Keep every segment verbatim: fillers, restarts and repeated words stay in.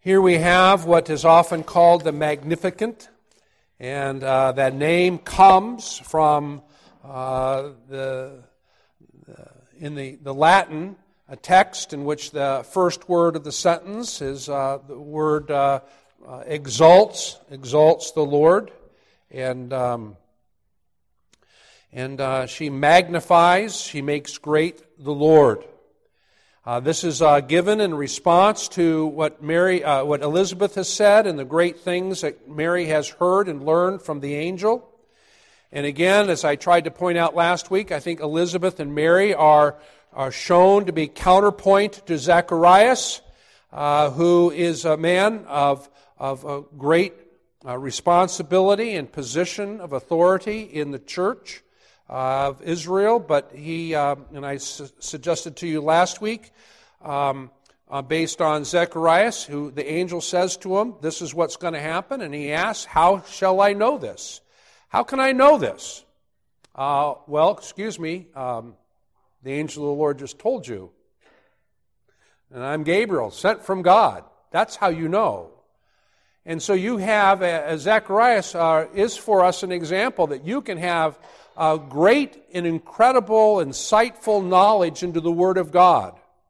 Here we have what is often called the Magnificat, and uh, that name comes from uh, the, the in the, the Latin, a text in which the first word of the sentence is uh, the word uh, uh, exalts, exalts the Lord, and um, and uh, she magnifies, she makes great the Lord. Uh, this is uh, given in response to what Mary, uh, what Elizabeth has said, and the great things that Mary has heard and learned from the angel. And again, as I tried to point out last week, I think Elizabeth and Mary are are shown to be counterpoint to Zacharias, uh, who is a man of of a great uh, responsibility and position of authority in the church of Israel, but he, uh, and I su- suggested to you last week, um, uh, based on Zacharias, who the angel says to him, this is what's going to happen, and he asks, how shall I know this? How can I know this? Uh, well, excuse me, um, the angel of the Lord just told you, and I'm Gabriel, sent from God. That's how you know. And so you have, uh, Zacharias uh, is for us an example that you can have Uh, great and incredible, insightful knowledge into the Word of God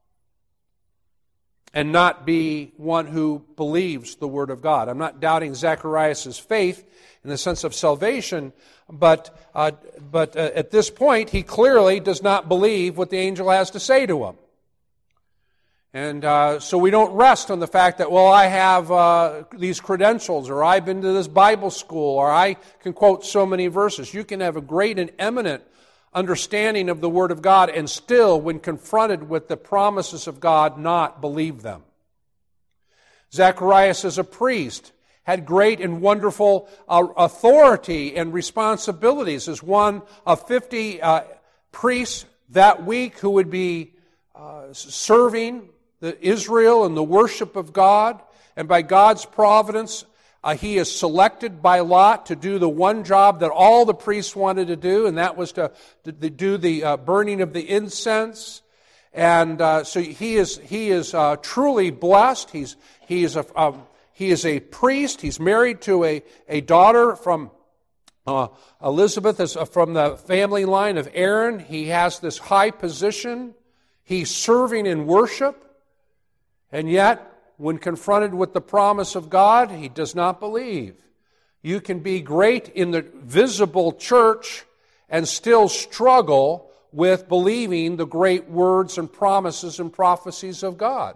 and not be one who believes the Word of God. I'm not doubting Zacharias' faith in the sense of salvation, but uh, but uh, at this point, he clearly does not believe what the angel has to say to him. And uh, so we don't rest on the fact that, well, I have uh, these credentials, or I've been to this Bible school, or I can quote so many verses. You can have a great and eminent understanding of the Word of God and still, when confronted with the promises of God, not believe them. Zacharias, as a priest, had great and wonderful uh, authority and responsibilities as one of fifty uh, priests that week who would be uh, serving the Israel and the worship of God, and by God's providence, uh, he is selected by Lot to do the one job that all the priests wanted to do, and that was to, to, to do the uh, burning of the incense. And uh, so he is he is uh, truly blessed. He's he is a um, he is a priest. He's married to a a daughter from uh, Elizabeth, is from the family line of Aaron. He has this high position. He's serving in worship. And yet, when confronted with the promise of God, he does not believe. You can be great in the visible church and still struggle with believing the great words and promises and prophecies of God.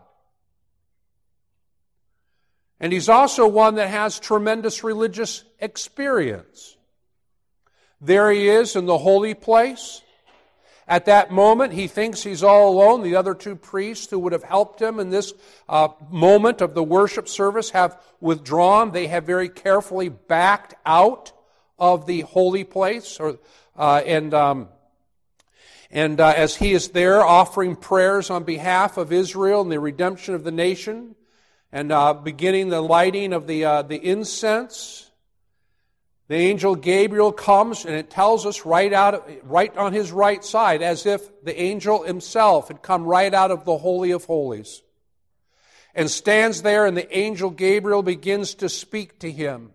And he's also one that has tremendous religious experience. There he is in the holy place. At that moment, he thinks he's all alone. The other two priests who would have helped him in this uh, moment of the worship service have withdrawn. They have very carefully backed out of the holy place. Or, uh, and um, and uh, as he is there offering prayers on behalf of Israel and the redemption of the nation, and uh, beginning the lighting of the uh, the incense, the angel Gabriel comes, and it tells us right out, right on his right side, as if the angel himself had come right out of the Holy of Holies, and stands there, and the angel Gabriel begins to speak to him.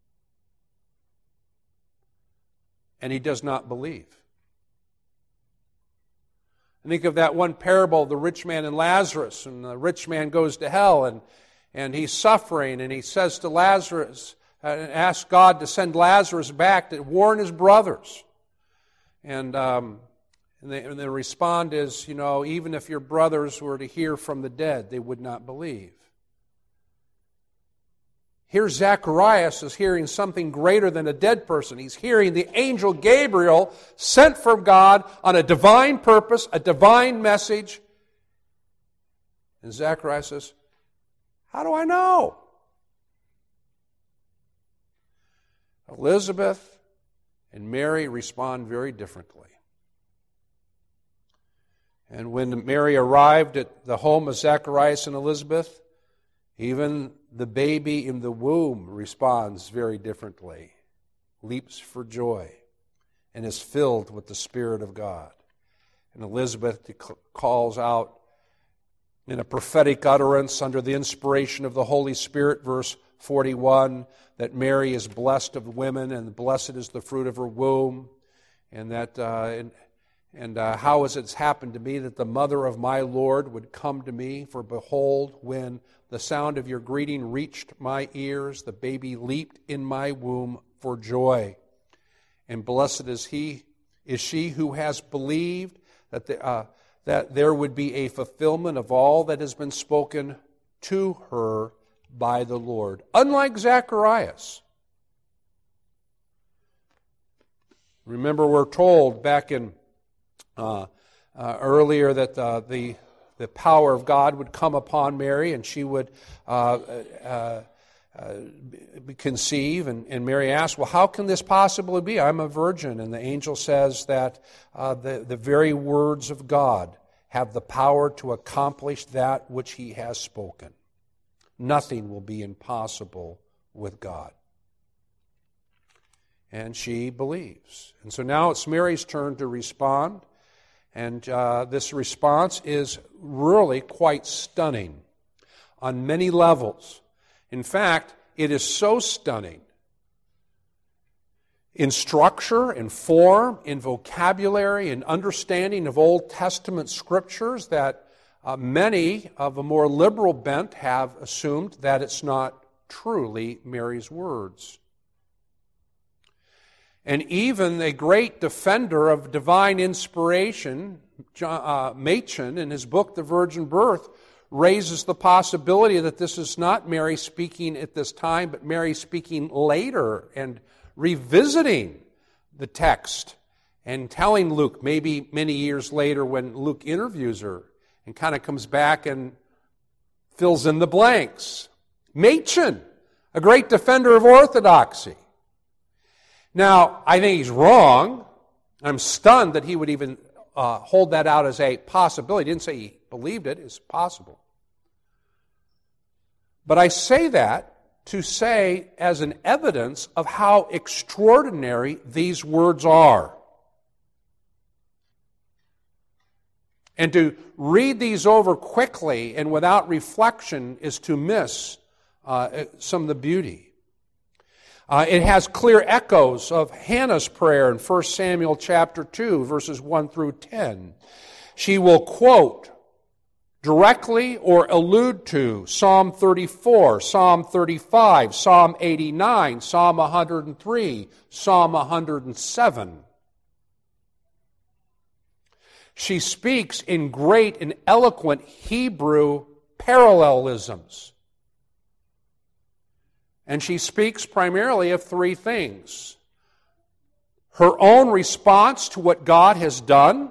And he does not believe. I think of that one parable of the rich man and Lazarus, and the rich man goes to hell, and, and he's suffering, and he says to Lazarus, and ask God to send Lazarus back to warn his brothers. And, um, and, the, and the respond is, you know, even if your brothers were to hear from the dead, they would not believe. Here Zacharias is hearing something greater than a dead person. He's hearing the angel Gabriel sent from God on a divine purpose, a divine message. And Zacharias says, how do I know? Elizabeth and Mary respond very differently. And when Mary arrived at the home of Zacharias and Elizabeth, even the baby in the womb responds very differently, leaps for joy, and is filled with the Spirit of God. And Elizabeth calls out, in a prophetic utterance under the inspiration of the Holy Spirit, verse forty-one, that Mary is blessed of women and blessed is the fruit of her womb, and that uh, and, and uh, how has it happened to me that the mother of my Lord would come to me? For behold, when the sound of your greeting reached my ears, the baby leaped in my womb for joy. And blessed is he, is she who has believed that the, uh, that there would be a fulfillment of all that has been spoken to her by the Lord. Unlike Zacharias. Remember, we're told back in uh, uh, earlier that uh, the the power of God would come upon Mary, and she would uh, uh, uh, conceive. And, and Mary asked, "Well, how can this possibly be? I'm a virgin." And the angel says that uh, the the very words of God have the power to accomplish that which He has spoken. Nothing will be impossible with God. And she believes. And so now it's Mary's turn to respond. And uh, this response is really quite stunning on many levels. In fact, it is so stunning in structure, in form, in vocabulary, in understanding of Old Testament scriptures that uh, many of a more liberal bent have assumed that it's not truly Mary's words. And even a great defender of divine inspiration, John, uh, Machen, in his book, The Virgin Birth, raises the possibility that this is not Mary speaking at this time, but Mary speaking later and revisiting the text and telling Luke, maybe many years later when Luke interviews her, and kind of comes back and fills in the blanks. Machen, a great defender of orthodoxy. Now, I think he's wrong. I'm stunned that he would even uh, hold that out as a possibility. He didn't say he believed it. It's possible. But I say that to say as an evidence of how extraordinary these words are. And to read these over quickly and without reflection is to miss uh, some of the beauty. Uh, it has clear echoes of Hannah's prayer in First Samuel chapter two, verses one through ten. She will quote directly or allude to Psalm thirty-four, Psalm thirty-five, Psalm eighty-nine, Psalm one hundred three, Psalm one hundred seven. She speaks in great and eloquent Hebrew parallelisms. And she speaks primarily of three things. Her own response to what God has done.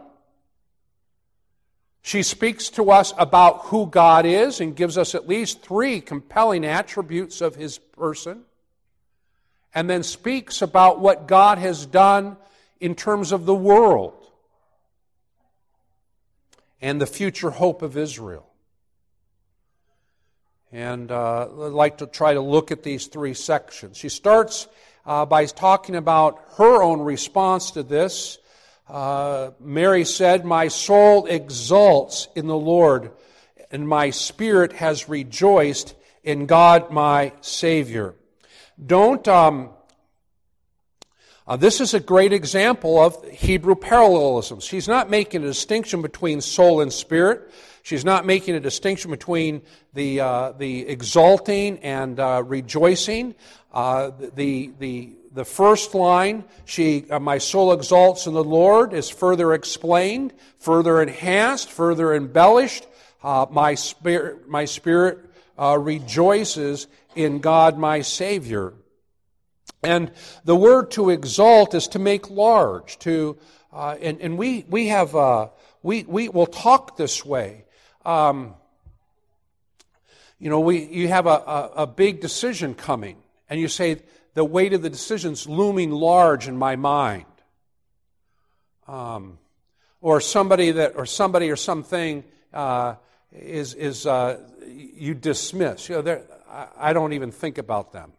She speaks to us about who God is and gives us at least three compelling attributes of His person. And then speaks about what God has done in terms of the world and the future hope of Israel. And uh, I'd like to try to look at these three sections. She starts uh, by talking about her own response to this. Uh, Mary said, "My soul exults in the Lord, and my spirit has rejoiced in God my Savior." Don't... Um, uh, this is a great example of Hebrew parallelisms. She's not making a distinction between soul and spirit. She's not making a distinction between the uh, the exulting and uh, rejoicing. Uh, the the the first line, she uh, my soul exults in the Lord, is further explained, further enhanced, further embellished. Uh, my spirit my spirit uh, rejoices in God my Savior. And the word to exalt is to make large. To uh, and and we we have uh, we we will talk this way. Um, you know, we you have a, a, a big decision coming, and you say the weight of the decision's looming large in my mind. Um, or somebody that, or somebody or something uh, is is uh, you dismiss. You know, I, I don't even think about them.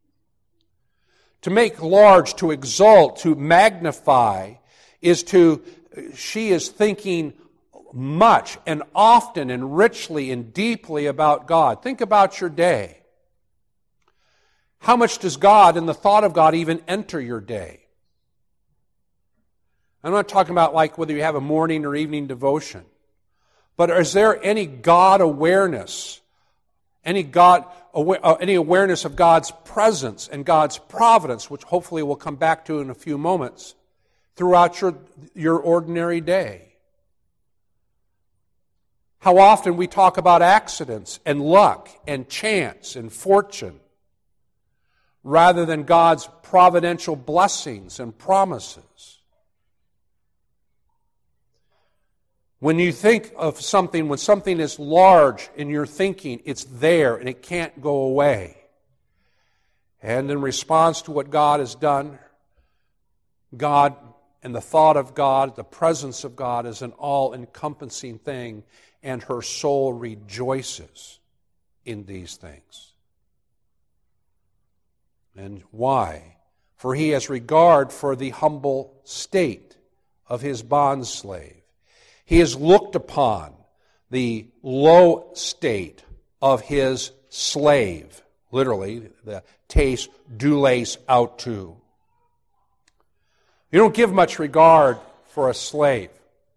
To make large, to exalt, to magnify, is to, she is thinking much and often and richly and deeply about God. Think about your day. How much does God and the thought of God even enter your day? I'm not talking about like whether you have a morning or evening devotion. But is there any God awareness, any God, any awareness of God's presence and God's providence, which hopefully we'll come back to in a few moments, throughout your, your ordinary day? How often we talk about accidents and luck and chance and fortune, rather than God's providential blessings and promises. When you think of something, when something is large in your thinking, it's there and it can't go away. And in response to what God has done, God and the thought of God, the presence of God is an all-encompassing thing, and her soul rejoices in these things. And why? For he has regard for the humble state of his bondslave. He has looked upon the low state of his slave. Literally, the tes doulos autou. You don't give much regard for a slave.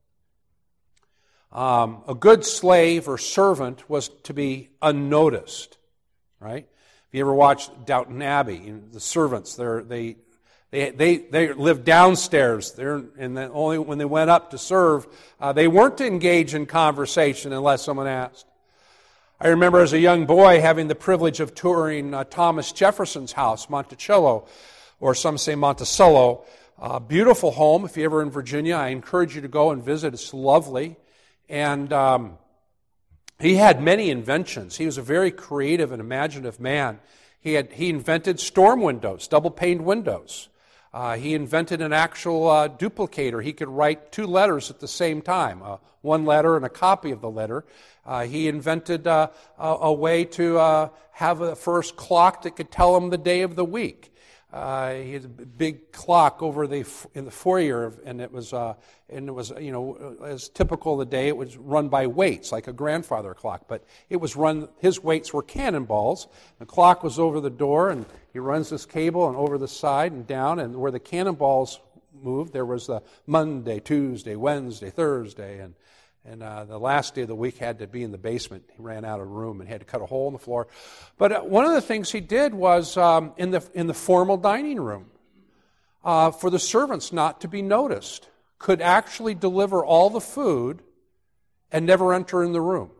Um, a good slave or servant was to be unnoticed, right? If you ever watched Downton Abbey, you know, the servants, they're, they they they they lived downstairs. They're, and then only when they went up to serve, uh, they weren't to engage in conversation unless someone asked. I remember as a young boy having the privilege of touring uh, Thomas Jefferson's house, Monticello, or some say Monticello. Uh, beautiful home. If you're ever in Virginia, I encourage you to go and visit. It's lovely. And um, he had many inventions. He was a very creative and imaginative man. He had he invented storm windows, double-paned windows. Uh, he invented an actual uh, duplicator. He could write two letters at the same time, uh, one letter and a copy of the letter. Uh, he invented uh, a, a way to uh, have a first clock that could tell him the day of the week. Uh, he had a big clock over the in the foyer, and it was uh, and it was you know as typical of the day. It was run by weights, like a grandfather clock, but it was run. His weights were cannonballs. The clock was over the door, and he runs this cable and over the side and down, and where the cannonballs moved, there was the Monday, Tuesday, Wednesday, Thursday, and. And uh, the last day of the week had to be in the basement. He ran out of room and had to cut a hole in the floor. But uh, one of the things he did was um, in the in the formal dining room, uh, for the servants not to be noticed, could actually deliver all the food and never enter in the room.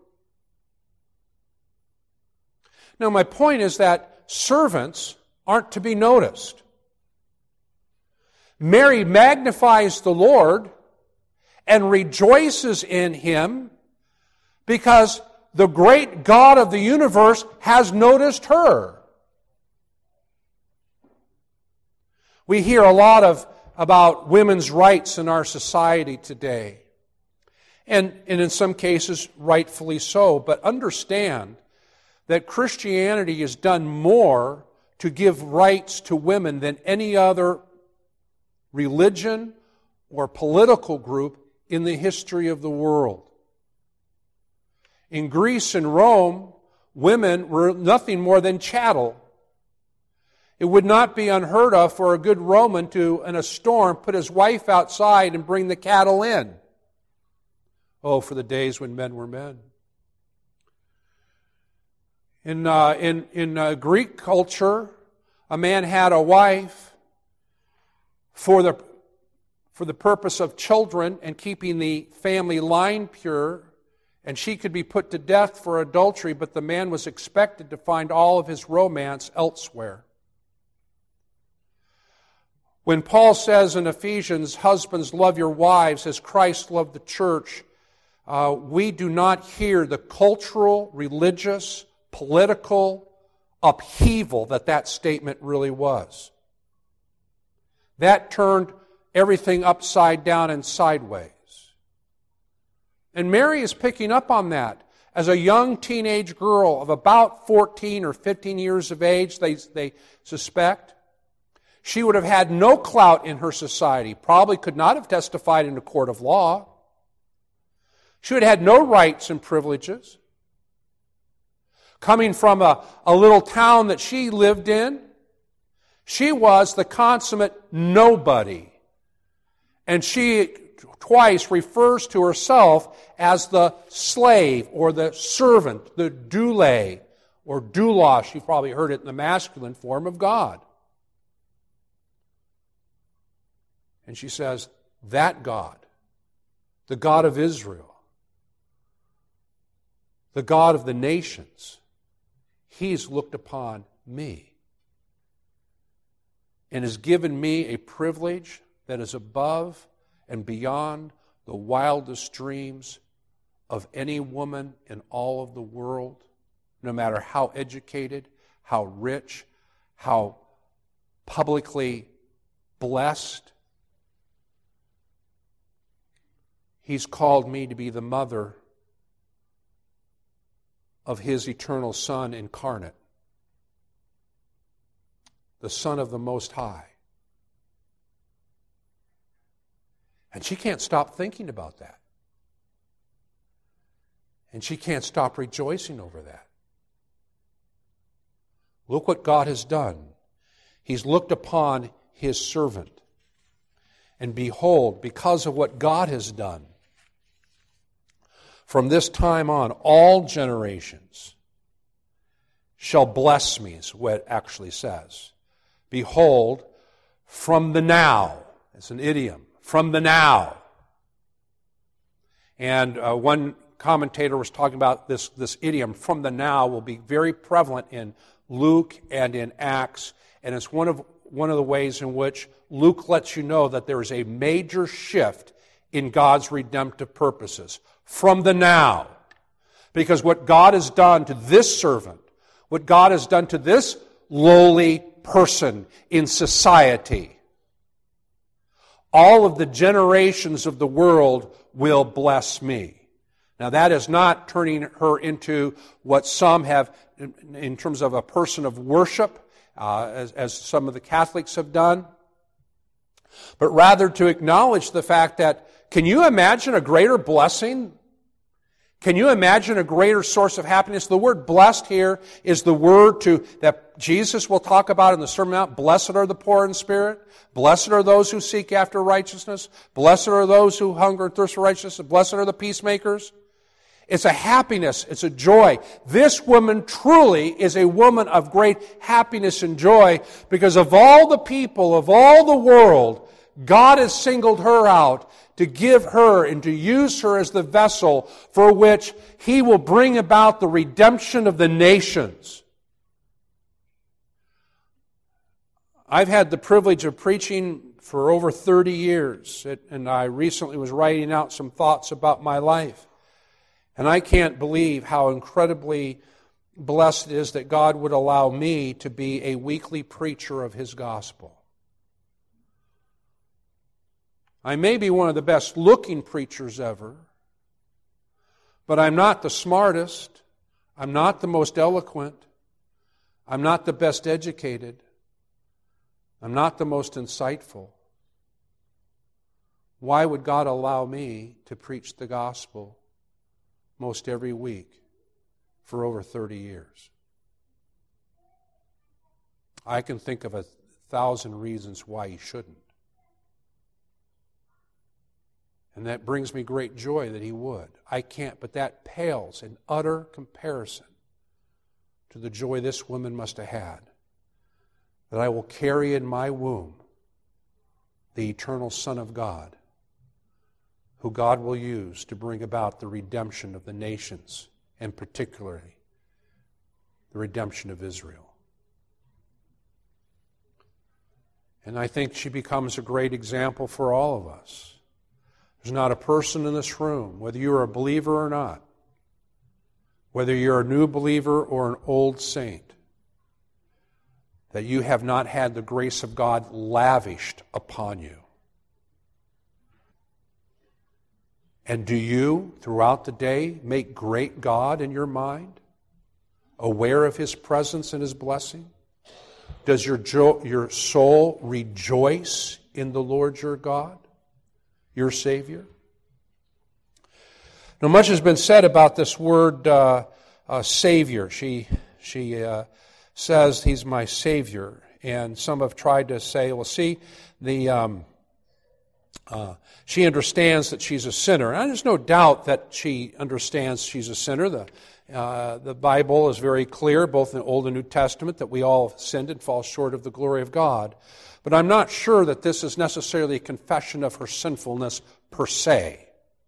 Now, my point is that servants aren't to be noticed. Mary magnifies the Lord and rejoices in him because the great God of the universe has noticed her. We hear a lot of about women's rights in our society today. And, and in some cases, rightfully so. But understand that Christianity has done more to give rights to women than any other religion or political group in the history of the world. In Greece and Rome, women were nothing more than chattel. It would not be unheard of for a good Roman to, in a storm, put his wife outside and bring the cattle in. Oh, for the days when men were men. In, uh, in, in uh, Greek culture, a man had a wife for the for the purpose of children and keeping the family line pure, and she could be put to death for adultery, but the man was expected to find all of his romance elsewhere. When Paul says in Ephesians, "Husbands, love your wives as Christ loved the church," uh, we do not hear the cultural, religious, political upheaval that that statement really was. That turned everything upside down and sideways. And Mary is picking up on that. As a young teenage girl of about fourteen or fifteen years of age, they, they suspect, she would have had no clout in her society, probably could not have testified in a court of law. She would have had no rights and privileges. Coming from a, a little town that she lived in, she was the consummate nobody. And she twice refers to herself as the slave or the servant, the doule or doulos. You've probably heard it in the masculine form of God. And she says, that God, the God of Israel, the God of the nations, He's looked upon me and has given me a privilege that is above and beyond the wildest dreams of any woman in all of the world, no matter how educated, how rich, how publicly blessed. He's called me to be the mother of His eternal Son incarnate, the Son of the Most High. And she can't stop thinking about that. And she can't stop rejoicing over that. Look what God has done. He's looked upon His servant. And behold, because of what God has done, from this time on, all generations shall bless me, is what it actually says. Behold, from the now, it's an idiom, from the now. And uh, one commentator was talking about this, this idiom, from the now, will be very prevalent in Luke and in Acts, and it's one of, one of the ways in which Luke lets you know that there is a major shift in God's redemptive purposes. From the now. Because what God has done to this servant, what God has done to this lowly person in society, all of the generations of the world will bless me. Now that is not turning her into what some have in terms of a person of worship, uh, as, as some of the Catholics have done, but rather to acknowledge the fact that, can you imagine a greater blessing? Can you imagine a greater source of happiness? The word blessed here is the word to that Jesus will talk about in the Sermon on the Mount. Blessed are the poor in spirit. Blessed are those who seek after righteousness. Blessed are those who hunger and thirst for righteousness. Blessed are the peacemakers. It's a happiness. It's a joy. This woman truly is a woman of great happiness and joy because of all the people, of all the world, God has singled her out to give her and to use her as the vessel for which He will bring about the redemption of the nations. I've had the privilege of preaching for over thirty years, and I recently was writing out some thoughts about my life. And I can't believe how incredibly blessed it is that God would allow me to be a weekly preacher of His gospel. I may be one of the best looking preachers ever, but I'm not the smartest. I'm not the most eloquent. I'm not the best educated. I'm not the most insightful. Why would God allow me to preach the gospel most every week for over thirty years? I can think of a thousand reasons why He shouldn't. And that brings me great joy that He would. I can't, but that pales in utter comparison to the joy this woman must have had, that I will carry in my womb the eternal Son of God, who God will use to bring about the redemption of the nations, and particularly the redemption of Israel. And I think she becomes a great example for all of us. There's not a person in this room, whether you're a believer or not, whether you're a new believer or an old saint, that you have not had the grace of God lavished upon you. And do you, throughout the day, make great God in your mind, aware of His presence and His blessing? Does your, jo- your soul rejoice in the Lord your God, your Savior? Now, much has been said about this word uh, uh, Savior. She she uh, says He's my Savior, and some have tried to say, well, see, the um, uh, she understands that she's a sinner. And there's no doubt that she understands she's a sinner. The uh, the Bible is very clear, both in the Old and New Testament, that we all have sinned and fall short of the glory of God. But I'm not sure that this is necessarily a confession of her sinfulness per se.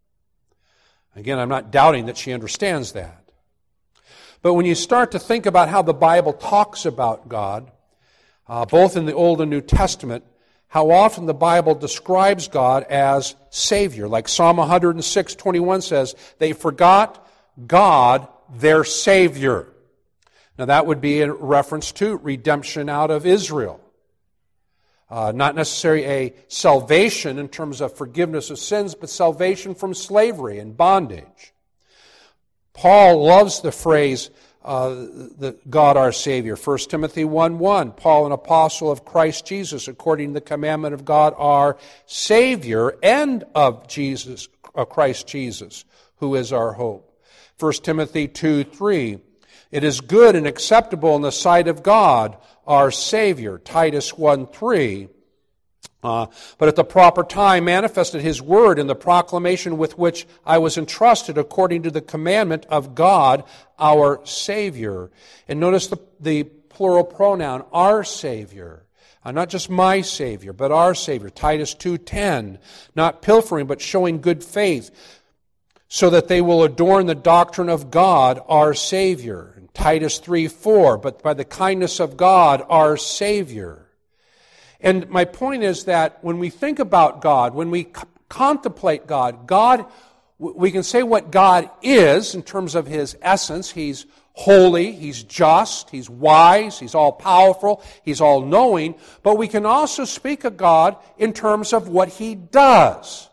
Again, I'm not doubting that she understands that. But when you start to think about how the Bible talks about God, uh, both in the Old and New Testament, how often the Bible describes God as Savior. Like Psalm one oh six twenty-one says, they forgot God, their Savior. Now that would be in reference to redemption out of Israel. Uh, not necessarily a salvation in terms of forgiveness of sins, but salvation from slavery and bondage. Paul loves the phrase, uh, the God our Savior. First Timothy one one, Paul, an apostle of Christ Jesus, according to the commandment of God our Savior, and of Jesus, uh, Christ Jesus, who is our hope. First Timothy two three, it is good and acceptable in the sight of God, our Savior. Titus one three, uh, but at the proper time manifested His word in the proclamation with which I was entrusted according to the commandment of God, our Savior. And notice the, the plural pronoun, our Savior. Uh, not just my Savior, but our Savior. Titus two ten, not pilfering, but showing good faith, so that they will adorn the doctrine of God, our Savior. Titus three four, but by the kindness of God, our Savior. And my point is that when we think about God, when we c- contemplate God, God, we can say what God is in terms of His essence. He's holy, He's just, He's wise, He's all-powerful, He's all-knowing, but we can also speak of God in terms of what He does.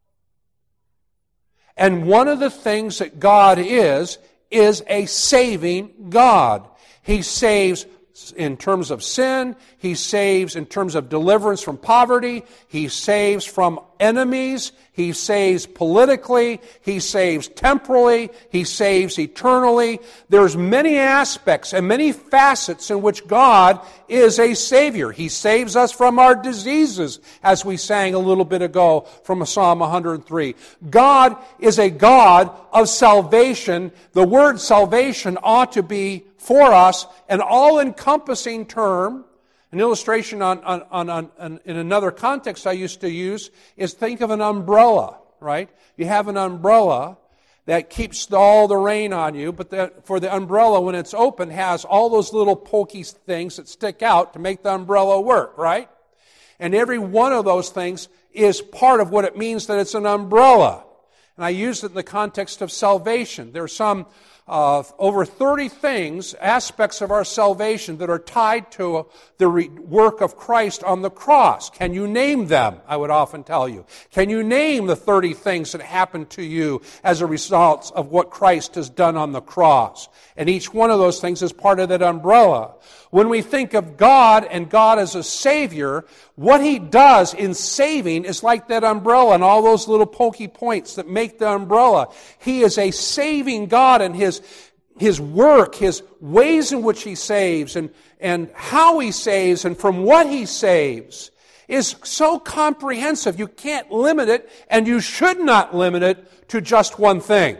And one of the things that God is, is a saving God. He saves in terms of sin. He saves in terms of deliverance from poverty. He saves from enemies. He saves politically. He saves temporally. He saves eternally. There's many aspects and many facets in which God is a Savior. He saves us from our diseases, as we sang a little bit ago from Psalm one oh three. God is a God of salvation. The word salvation ought to be for us an all-encompassing term. An illustration on, on, on, on, in another context I used to use is think of an umbrella, right? You have an umbrella that keeps all the rain on you, but the, for the umbrella, when it's open, has all those little pokey things that stick out to make the umbrella work, right? And every one of those things is part of what it means that it's an umbrella. And I use it in the context of salvation. There are some Uh, over thirty things, aspects of our salvation that are tied to uh, the re- work of Christ on the cross. Can you name them? I would often tell you. Can you name the thirty things that happened to you as a result of what Christ has done on the cross? And each one of those things is part of that umbrella. When we think of God and God as a Savior, what He does in saving is like that umbrella and all those little pokey points that make the umbrella. He is a saving God, and His His work, His ways in which He saves, and, and how He saves, and from what He saves is so comprehensive. You can't limit it, and you should not limit it to just one thing.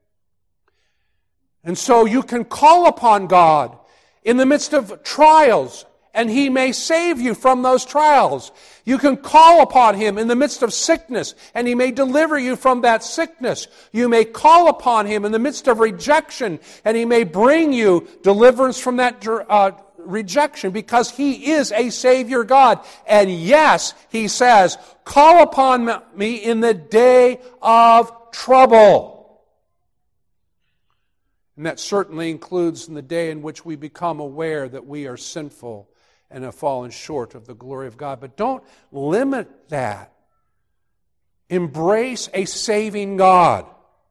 And so you can call upon God in the midst of trials, and He may save you from those trials. You can call upon Him in the midst of sickness, and He may deliver you from that sickness. You may call upon Him in the midst of rejection, and He may bring you deliverance from that uh, rejection, because He is a Savior God. And yes, He says, call upon me in the day of trouble. And that certainly includes in the day in which we become aware that we are sinful and have fallen short of the glory of God. But don't limit that. Embrace a saving God,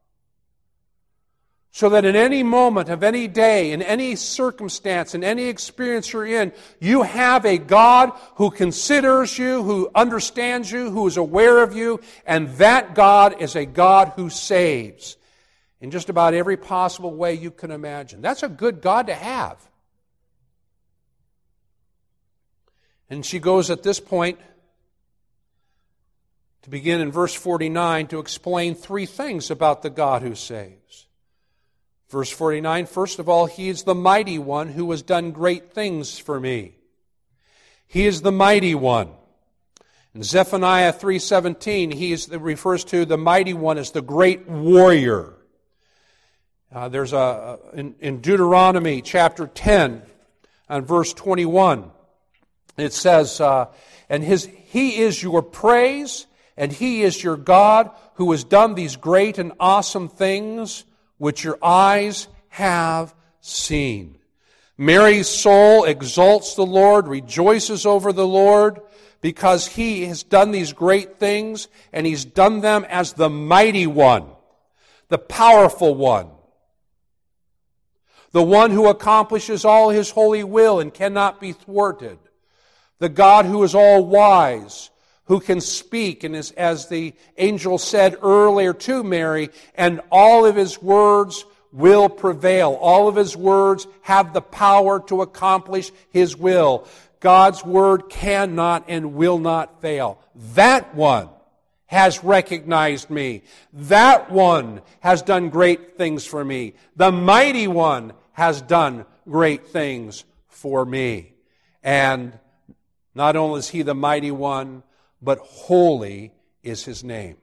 so that in any moment of any day, in any circumstance, in any experience you're in, you have a God who considers you, who understands you, who is aware of you, and that God is a God who saves. in just about every possible way you can imagine. That's a good God to have. And she goes at this point to begin in verse forty-nine to explain three things about the God who saves. Verse forty-nine, first of all, He is the mighty one who has done great things for me. He is the mighty one. In Zephaniah three seventeen, he is, refers to the mighty one as the great warrior. Uh, there's a in, in Deuteronomy chapter ten and verse twenty-one, it says, uh, "And his He is your praise, and He is your God, who has done these great and awesome things which your eyes have seen." Mary's soul exalts the Lord, rejoices over the Lord, because He has done these great things, and He's done them as the mighty one, the powerful one, the one who accomplishes all His holy will and cannot be thwarted, the God who is all wise, who can speak, and is, as the angel said earlier to Mary, and all of His words will prevail. All of His words have the power to accomplish His will. God's word cannot and will not fail. That one has recognized me. That one has done great things for me. The mighty one has done great things for me. And not only is He the mighty one, but holy is His name.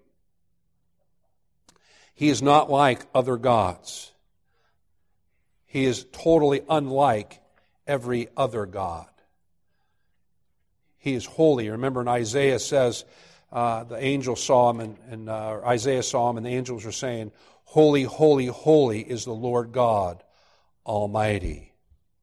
He is not like other gods. He is totally unlike every other god. He is holy. Remember, in Isaiah says, uh, the angel saw him, and, and uh, Isaiah saw him, and the angels were saying, "Holy, holy, holy is the Lord God Almighty."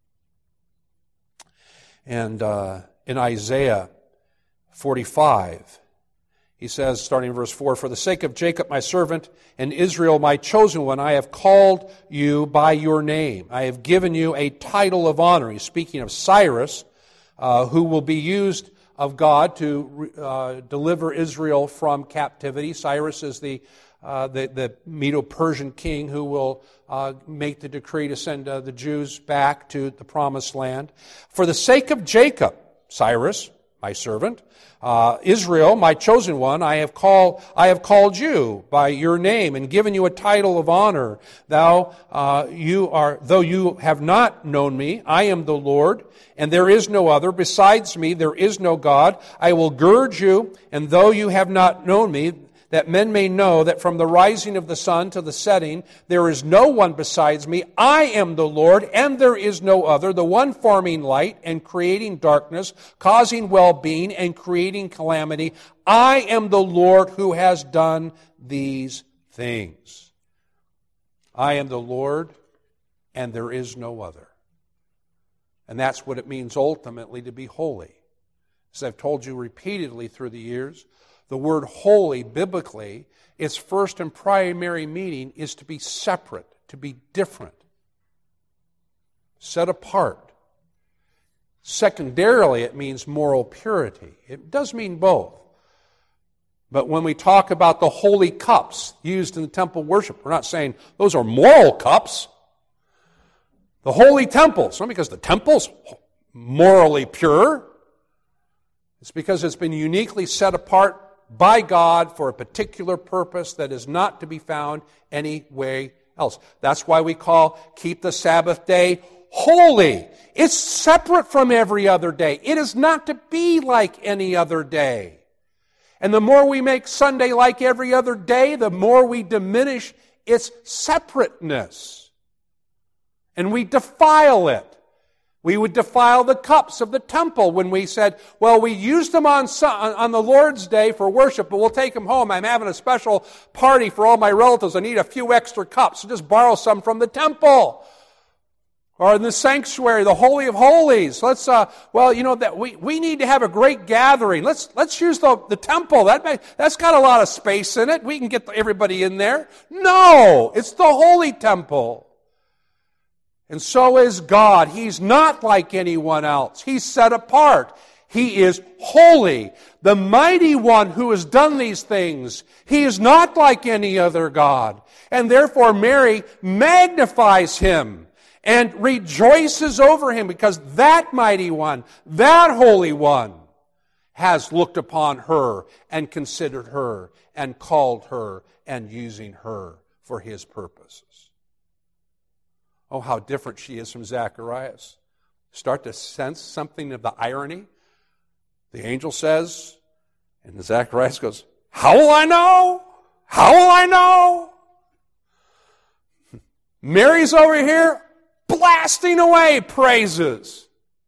And uh, in Isaiah forty-five, he says, starting in verse four, "For the sake of Jacob my servant, and Israel my chosen one, I have called you by your name. I have given you a title of honor." He's speaking of Cyrus, uh, who will be used of God to uh, deliver Israel from captivity. Cyrus is the uh, the, the Medo-Persian king who will uh, make the decree to send uh, the Jews back to the promised land. "For the sake of Jacob, Cyrus, my servant, uh, Israel, my chosen one, I have called I have called you by your name and given you a title of honor. Thou uh, you are though you have not known me, I am the Lord, and there is no other. Besides me, there is no God. I will gird you, and though you have not known me, that men may know that from the rising of the sun to the setting, there is no one besides me. I am the Lord, and there is no other, the one forming light and creating darkness, causing well-being and creating calamity. I am the Lord who has done these things. I am the Lord, and there is no other. And that's what it means ultimately to be holy. As I've told you repeatedly through the years, the word holy, biblically, its first and primary meaning is to be separate, to be different, set apart. Secondarily, it means moral purity. It does mean both. But when we talk about the holy cups used in the temple worship, we're not saying those are moral cups. The holy temples, not because the temple's morally pure. It's because it's been uniquely set apart by God for a particular purpose that is not to be found any way else. That's why we call keep the Sabbath day holy. It's separate from every other day. It is not to be like any other day. And the more we make Sunday like every other day, the more we diminish its separateness. And we defile it. We would defile the cups of the temple when we said, well, we used them on on the Lord's Day for worship, but we'll take them home. I'm having a special party for all my relatives. I need a few extra cups, so just borrow some from the temple. Or in the sanctuary, the Holy of Holies. Let's, uh, well, you know, that we, we need to have a great gathering. Let's let's use the, the temple. That may, that's got a lot of space in it. We can get everybody in there. No, it's the holy temple. And so is God. He's not like anyone else. He's set apart. He is holy. The mighty one who has done these things. He is not like any other God. And therefore Mary magnifies him and rejoices over him because that mighty one, that holy one, has looked upon her and considered her and called her and using her for his purposes. Oh, how different she is from Zacharias. Start to sense something of the irony. The angel says, and Zacharias goes, how will I know? How will I know? Mary's over here blasting away praises.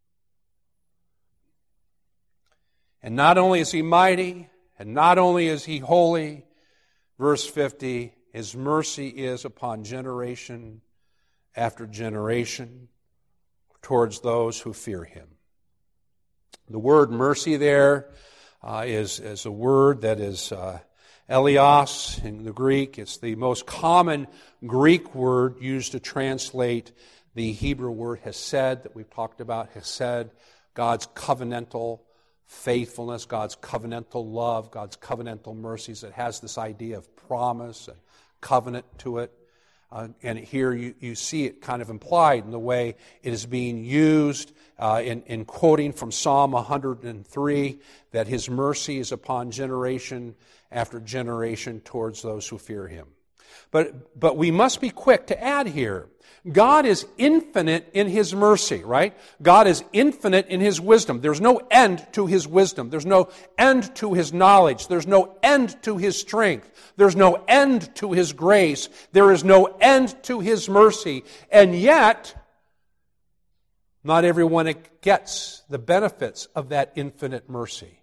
And not only is he mighty, and not only is he holy, verse fifty, his mercy is upon generation after generation towards those who fear him. The word mercy there uh, is, is a word that is uh, elios in the Greek. It's the most common Greek word used to translate the Hebrew word hesed that we've talked about. Hesed, God's covenantal faithfulness, God's covenantal love, God's covenantal mercies. It has this idea of promise and covenant to it. Uh, and here you, you see it kind of implied in the way it is being used uh, in, in quoting from Psalm one hundred three, that his mercy is upon generation after generation towards those who fear him. But, but we must be quick to add here, God is infinite in his mercy, right? God is infinite in his wisdom. There's no end to his wisdom. There's no end to his knowledge. There's no end to his strength. There's no end to his grace. There is no end to his mercy. And yet, not everyone gets the benefits of that infinite mercy.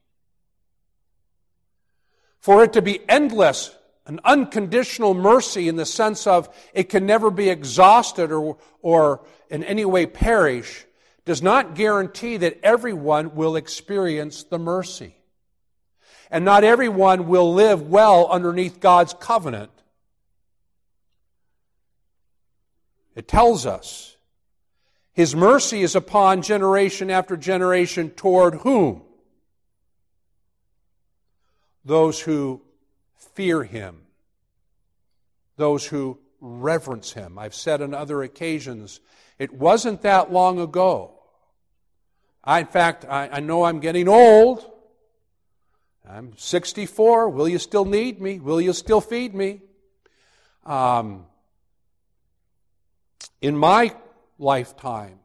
For it to be endless, an unconditional mercy in the sense of it can never be exhausted or, or in any way perish, does not guarantee that everyone will experience the mercy. And not everyone will live well underneath God's covenant. It tells us his mercy is upon generation after generation toward whom? Those who fear him, those who reverence him. I've said on other occasions, it wasn't that long ago. I, in fact, I, I know I'm getting old. I'm sixty-four. Will you still need me? Will you still feed me? Um, in my lifetime,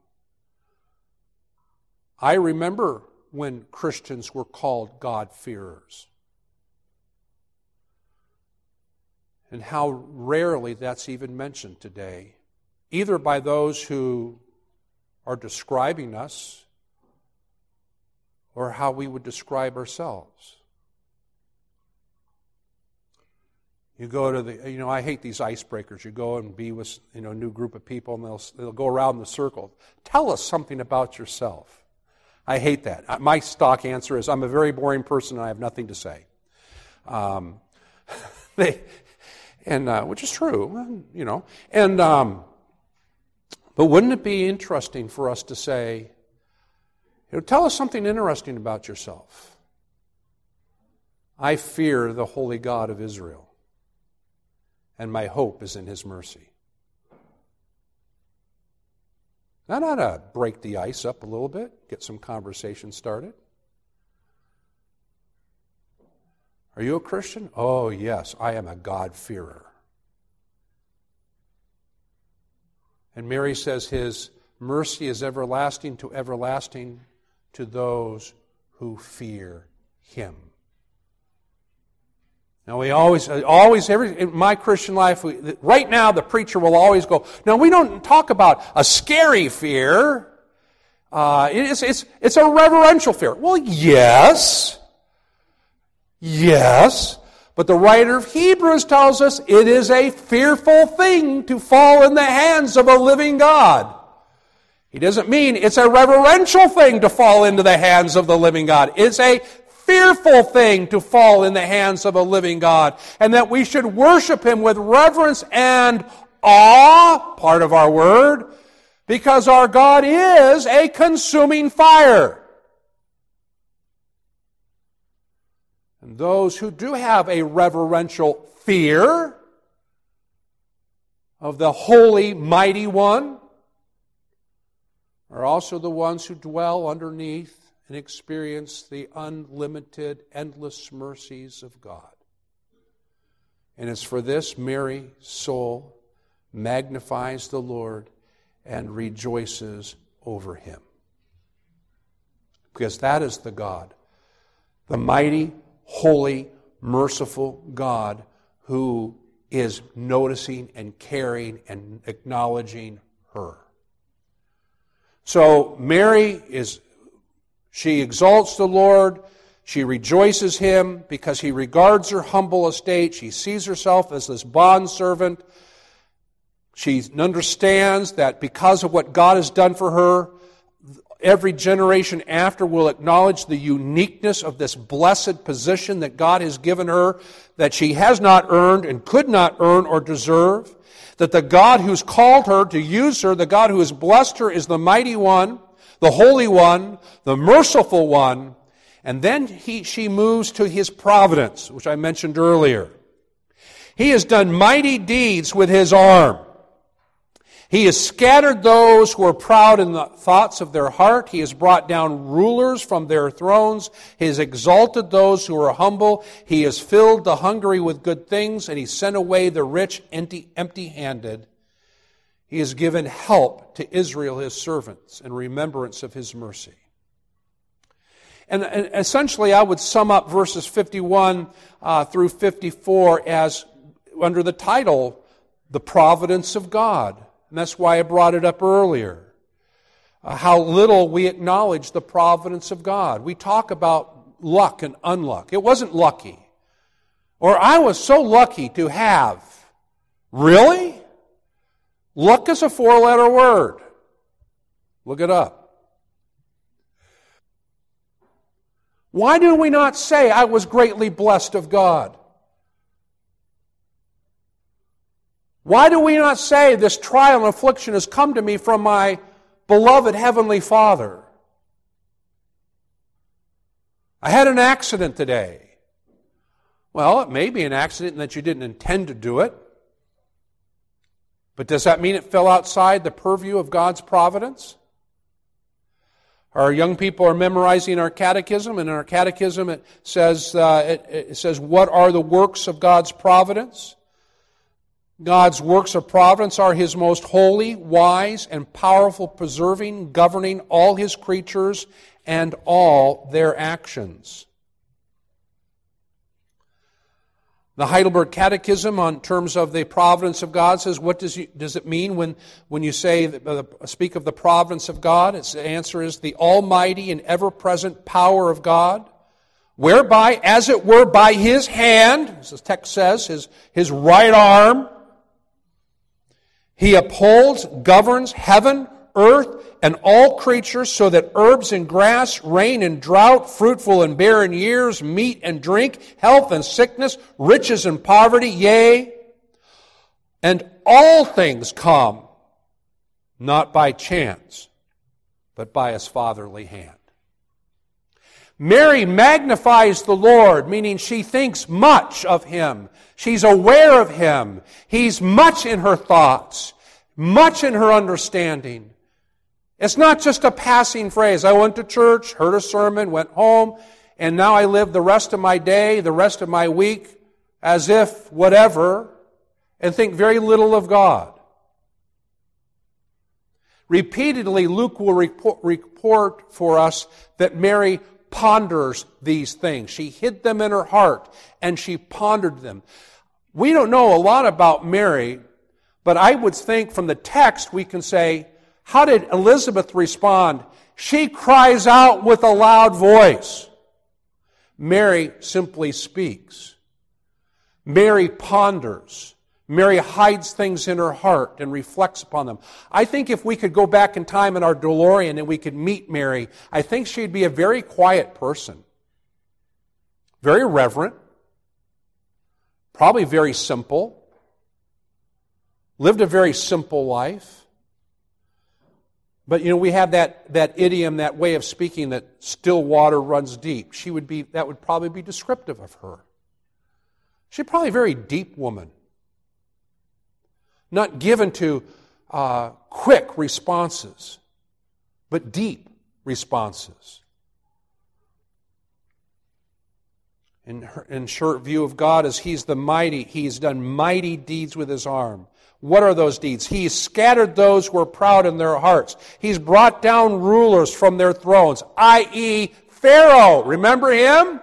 I remember when Christians were called God-fearers. And how rarely that's even mentioned today, either by those who are describing us or how we would describe ourselves. You go to the, you know, I hate these icebreakers. You go and be with, you know, a new group of people and they'll, they'll go around the circle. Tell us something about yourself. I hate that. My stock answer is I'm a very boring person and I have nothing to say. Um, they... And uh, which is true, you know. And um, but wouldn't it be interesting for us to say, you know, tell us something interesting about yourself. I fear the holy God of Israel, and my hope is in his mercy. That ought to break the ice up a little bit, get some conversation started. Are you a Christian? Oh, yes, I am a God-fearer. And Mary says his mercy is everlasting to everlasting to those who fear him. Now we always, always, every, in my Christian life, we, right now the preacher will always go, now we don't talk about a scary fear. Uh, it's, it's, it's a reverential fear. Well, yes. Yes, but the writer of Hebrews tells us it is a fearful thing to fall in the hands of a living God. He doesn't mean it's a reverential thing to fall into the hands of the living God. It's a fearful thing to fall in the hands of a living God, and that we should worship him with reverence and awe, part of our word, because our God is a consuming fire. And those who do have a reverential fear of the Holy, Mighty One are also the ones who dwell underneath and experience the unlimited, endless mercies of God. And it's for this Mary's soul magnifies the Lord and rejoices over Him. Because that is the God, the mighty, holy, merciful God who is noticing and caring and acknowledging her. So Mary is, she exalts the Lord, she rejoices Him because He regards her humble estate. She sees herself as this bondservant. She understands that because of what God has done for her, every generation after will acknowledge the uniqueness of this blessed position that God has given her, that she has not earned and could not earn or deserve, that the God who's called her to use her, the God who has blessed her, is the Mighty One, the Holy One, the Merciful One. And then he, she moves to His providence, which I mentioned earlier. He has done mighty deeds with His arm. He has scattered those who are proud in the thoughts of their heart. He has brought down rulers from their thrones. He has exalted those who are humble. He has filled the hungry with good things, and He sent away the rich empty, empty-handed. He has given help to Israel, His servants, in remembrance of His mercy. And, and essentially, I would sum up verses fifty-one uh, through fifty-four as under the title, The Providence of God. And that's why I brought it up earlier. Uh, how little we acknowledge the providence of God. We talk about luck and unluck. It wasn't lucky. Or I was so lucky to have. Really? Luck is a four-letter word. Look it up. Why do we not say, I was greatly blessed of God? Why do we not say, this trial and affliction has come to me from my beloved Heavenly Father? I had an accident today. Well, it may be an accident in that you didn't intend to do it. But does that mean it fell outside the purview of God's providence? Our young people are memorizing our catechism, and in our catechism it says, uh, it, it says, what are the works of God's providence? God's works of providence are His most holy, wise, and powerful preserving, governing all His creatures and all their actions. The Heidelberg Catechism, on terms of the providence of God, says, what does, you, does it mean when, when you say, uh, speak of the providence of God? Its answer is the almighty and ever-present power of God, whereby, as it were, by His hand, as the text says, His, his right arm, He upholds, governs heaven, earth, and all creatures, so that herbs and grass, rain and drought, fruitful and barren years, meat and drink, health and sickness, riches and poverty, yea, and all things come, not by chance, but by His fatherly hand. Mary magnifies the Lord, meaning she thinks much of Him. She's aware of Him. He's much in her thoughts, much in her understanding. It's not just a passing phrase. I went to church, heard a sermon, went home, and now I live the rest of my day, the rest of my week, as if whatever, and think very little of God. Repeatedly, Luke will report, report for us that Mary ponders these things. She hid them in her heart, and she pondered them. We don't know a lot about Mary, but I would think from the text we can say, how did Elizabeth respond? She cries out with a loud voice. Mary simply speaks. Mary ponders. Mary hides things in her heart and reflects upon them. I think if we could go back in time in our DeLorean and we could meet Mary, I think she'd be a very quiet person. Very reverent. Probably very simple. Lived a very simple life. But, you know, we have that, that idiom, that way of speaking that still water runs deep. She would be, that would probably be descriptive of her. She's probably a very deep woman. Not given to uh, quick responses, but deep responses. In, her, in short view of God, as He's the mighty, He's done mighty deeds with His arm. What are those deeds? He's scattered those who are proud in their hearts. He's brought down rulers from their thrones, that is. Pharaoh. Remember him?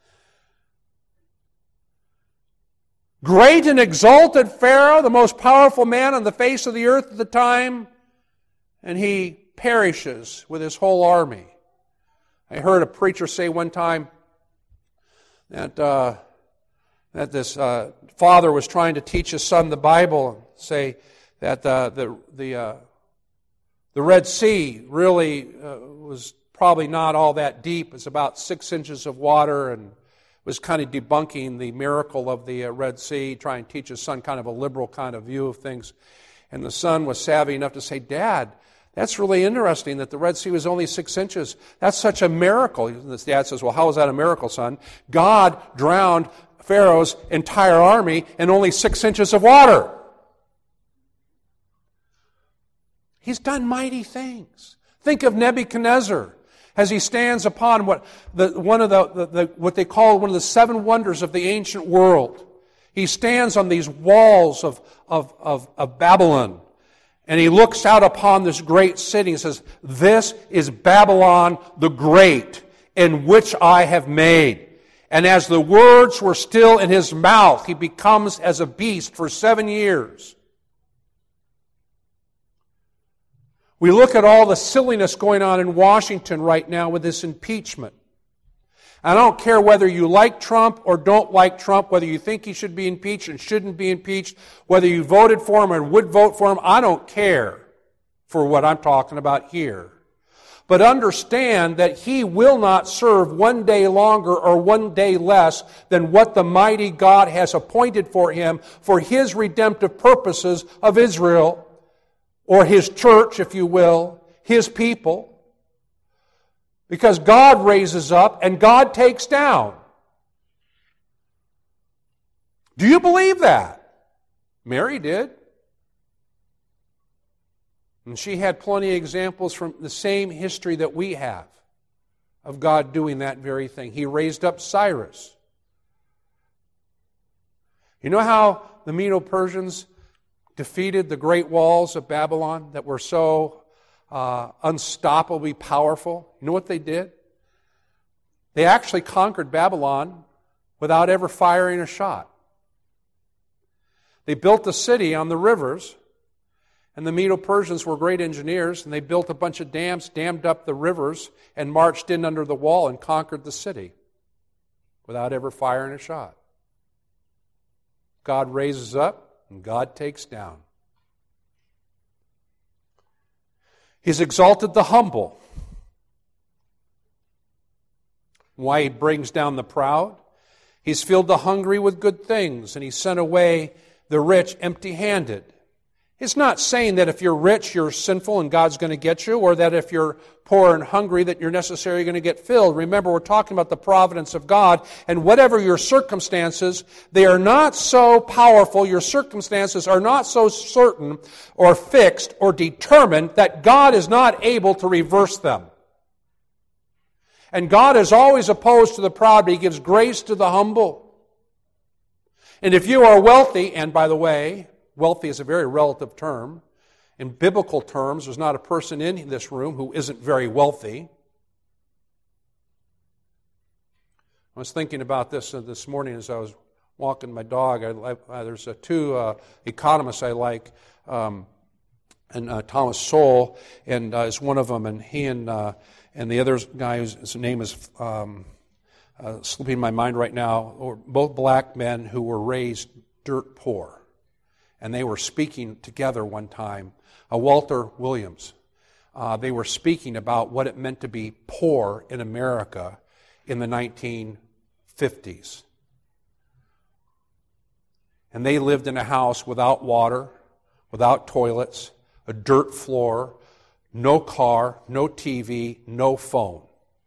Great and exalted Pharaoh, the most powerful man on the face of the earth at the time, and he perishes with his whole army. I heard a preacher say one time that uh, that this uh, father was trying to teach his son the Bible, say that uh, the the uh, the Red Sea really uh, was probably not all that deep. It's about six inches of water, and was kind of debunking the miracle of the uh, Red Sea, trying to teach his son kind of a liberal kind of view of things. And the son was savvy enough to say, "Dad, that's really interesting that the Red Sea was only six inches. That's such a miracle." And his dad says, "Well, how is that a miracle, son? God drowned Pharaoh's entire army in only six inches of water." He's done mighty things. Think of Nebuchadnezzar as he stands upon what the, one of the, the, the what they call one of the seven wonders of the ancient world. He stands on these walls of, of, of, of Babylon, and he looks out upon this great city and says, "This is Babylon the Great, in which I have made." And as the words were still in his mouth, he becomes as a beast for seven years. We look at all the silliness going on in Washington right now with this impeachment. I don't care whether you like Trump or don't like Trump, whether you think he should be impeached and shouldn't be impeached, whether you voted for him or would vote for him. I don't care for what I'm talking about here. But understand that he will not serve one day longer or one day less than what the mighty God has appointed for him for his redemptive purposes of Israel, or his church, if you will, his people. Because God raises up and God takes down. Do you believe that? Mary did. And she had plenty of examples from the same history that we have of God doing that very thing. He raised up Cyrus. You know how the Medo-Persians defeated the great walls of Babylon that were so uh, unstoppably powerful? You know what they did? They actually conquered Babylon without ever firing a shot. They built a city on the rivers, and the Medo-Persians were great engineers, and they built a bunch of dams, dammed up the rivers, and marched in under the wall and conquered the city without ever firing a shot. God raises up, and God takes down. He's exalted the humble. Why he brings down the proud? He's filled the hungry with good things, and he sent away the rich empty-handed. It's not saying that if you're rich, you're sinful and God's going to get you, or that if you're poor and hungry, that you're necessarily going to get filled. Remember, we're talking about the providence of God, and whatever your circumstances, they are not so powerful, your circumstances are not so certain or fixed or determined that God is not able to reverse them. And God is always opposed to the proud, but He gives grace to the humble. And if you are wealthy, and by the way, wealthy is a very relative term. In biblical terms, there's not a person in this room who isn't very wealthy. I was thinking about this this morning as I was walking my dog. I, I, there's a two uh, economists I like, um, and uh, Thomas Sowell and uh, is one of them, and he and uh, and the other guy whose his name is um, uh, slipping my mind right now, or both black men who were raised dirt poor. And they were speaking together one time, uh, Walter Williams. Uh, they were speaking about what it meant to be poor in America in the nineteen fifties. And they lived in a house without water, without toilets, a dirt floor, no car, no T V, no phone.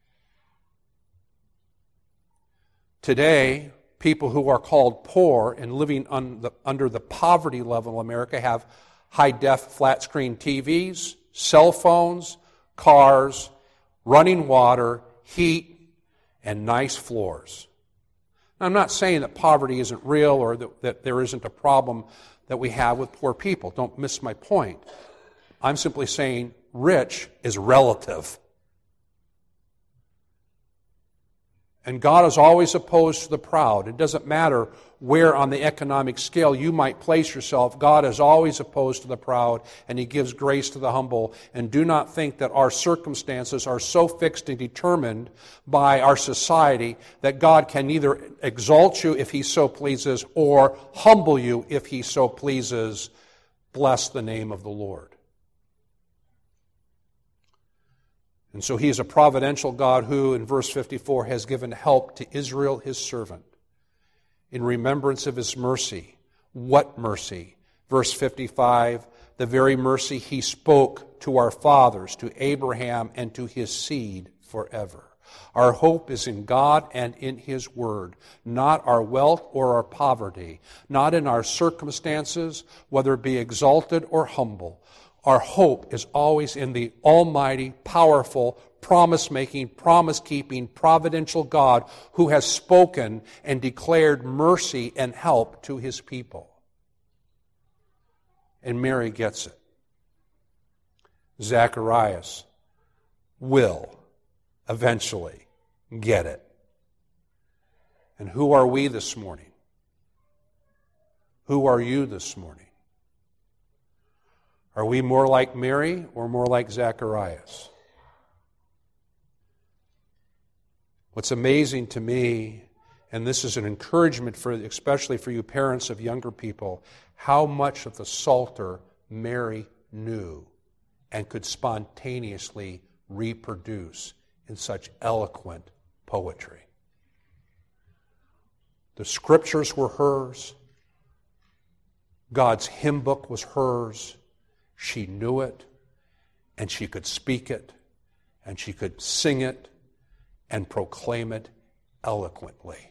Today, people who are called poor and living un the, under the poverty level in America have high-def flat-screen T Vs, cell phones, cars, running water, heat, and nice floors. Now, I'm not saying that poverty isn't real or that, that there isn't a problem that we have with poor people. Don't miss my point. I'm simply saying rich is relative. And God is always opposed to the proud. It doesn't matter where on the economic scale you might place yourself. God is always opposed to the proud, and He gives grace to the humble. And do not think that our circumstances are so fixed and determined by our society that God can neither exalt you if He so pleases or humble you if He so pleases. Bless the name of the Lord. And so He is a providential God who, in verse fifty-four, has given help to Israel, His servant, in remembrance of His mercy. What mercy? Verse fifty-five, the very mercy He spoke to our fathers, to Abraham, and to his seed forever. Our hope is in God and in His Word, not our wealth or our poverty, not in our circumstances, whether it be exalted or humble. Our hope is always in the almighty, powerful, promise-making, promise-keeping, providential God who has spoken and declared mercy and help to His people. And Mary gets it. Zacharias will eventually get it. And who are we this morning? Who are you this morning? Are we more like Mary or more like Zacharias? What's amazing to me, and this is an encouragement for, especially for you parents of younger people, how much of the Psalter Mary knew and could spontaneously reproduce in such eloquent poetry. The scriptures were hers. God's hymn book was hers. She knew it, and she could speak it, and she could sing it, and proclaim it eloquently.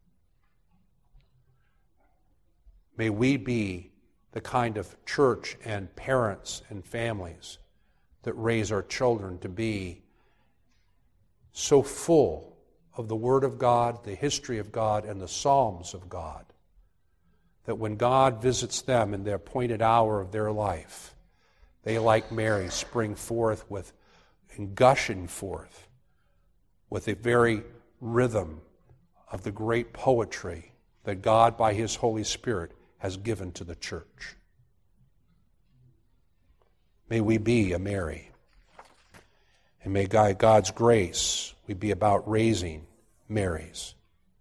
May we be the kind of church and parents and families that raise our children to be so full of the Word of God, the history of God, and the Psalms of God, that when God visits them in the appointed hour of their life, they, like Mary, spring forth with and gushing forth with the very rhythm of the great poetry that God, by His Holy Spirit, has given to the church. May we be a Mary. And may by God's grace, we be about raising Marys.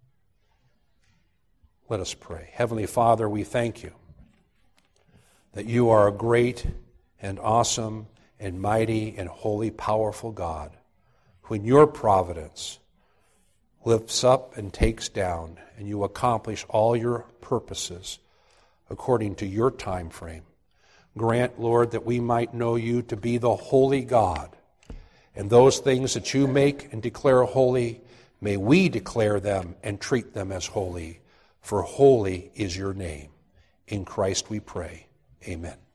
Let us pray. Heavenly Father, we thank You that You are a great and awesome and mighty and holy, powerful God, who in Your providence lifts up and takes down, and You accomplish all Your purposes according to Your time frame. Grant, Lord, that we might know You to be the holy God, and those things that You make and declare holy, may we declare them and treat them as holy, for holy is Your name. In Christ we pray. Amen.